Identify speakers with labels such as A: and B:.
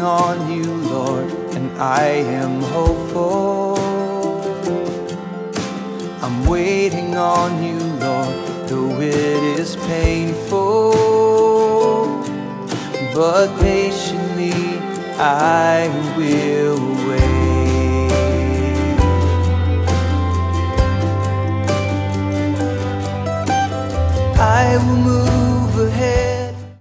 A: on you, Lord, and I am hopeful. I'm waiting on you, Lord, though it is painful, but patiently I will wait. I will